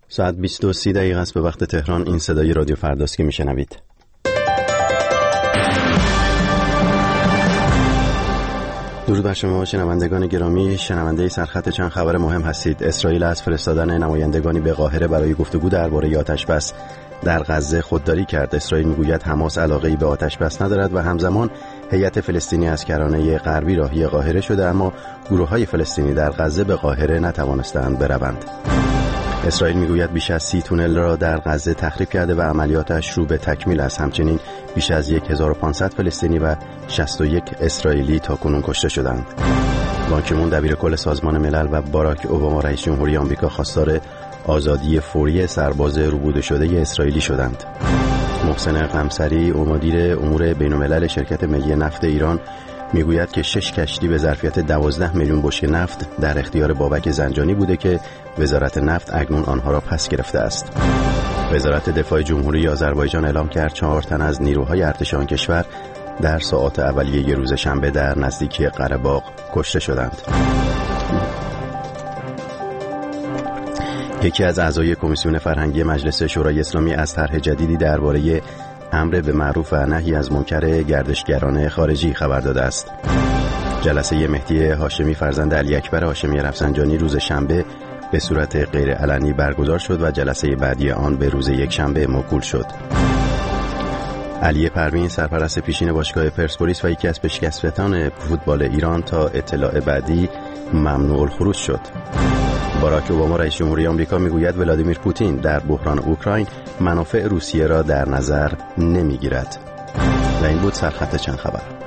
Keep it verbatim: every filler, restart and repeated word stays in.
ساعت بیست و سی دقیقه است به وقت تهران. این صدای رادیو فرداست که میشنوید. درود بر شما شنوندگان گرامی، شنونده سرخط چند خبر مهم هستید. اسرائیل از فرستادن نمایندگانی به قاهره برای گفتگو درباره آتش‌بس در غزه خودداری کرد. اسرائیل میگوید حماس علاقه‌ای به آتش‌بس ندارد و همزمان هیئت فلسطینی از کرانه غربی راهی قاهره شده، اما گروه‌های فلسطینی در غزه به قاهره نتوانستند بروند. اسرائیل میگوید بیش از سی تونل را در غزه تخریب کرده و عملیاتش رو به تکمیل است. همچنین بیش از هزار و پانصد فلسطینی و شصت و یک اسرائیلی تاکنون کشته شدند. بان کی مون دبیر کل سازمان ملل و باراک اوباما رئیس جمهوری آمریکا خواستار آزادی فوری سرباز ربوده شده اسرائیلی شدند. محسن قمصری مدیر امور بین‌الملل شرکت ملی نفت ایران میگوید که شش کشتی به ظرفیت دوازده میلیون بشکه نفت در اختیار بابک زنجانی بوده که وزارت نفت اکنون آنها را پس گرفته است. وزارت دفاع جمهوری آذربایجان اعلام کرد چهار تن از نیروهای ارتش آن کشور در ساعات اولیه روز شنبه در نزدیکی قره‌باغ کشته شدند. یکی از اعضای کمیسیون فرهنگی مجلس شورای اسلامی از طرح جدیدی درباره امر به معروف و نهی از منکر گردشگران خارجی خبر داده است. جلسه مهدی هاشمی فرزند علی اکبر هاشمی رفسنجانی روز شنبه به صورت غیر علنی برگزار شد و جلسه بعدی آن به روز یک شنبه موکول شد. علی پروین سرپرست پیشین باشگاه پرسپولیس و یکی از پیشکسوتان فوتبال ایران تا اطلاع بعدی ممنوع الخروج شد. باراک اوباما رئیس جمهوری آمریکا میگوید ولادیمیر پوتین در بحران اوکراین منافع روسیه را در نظر نمیگیرد. و این بود سرخط چند خبر.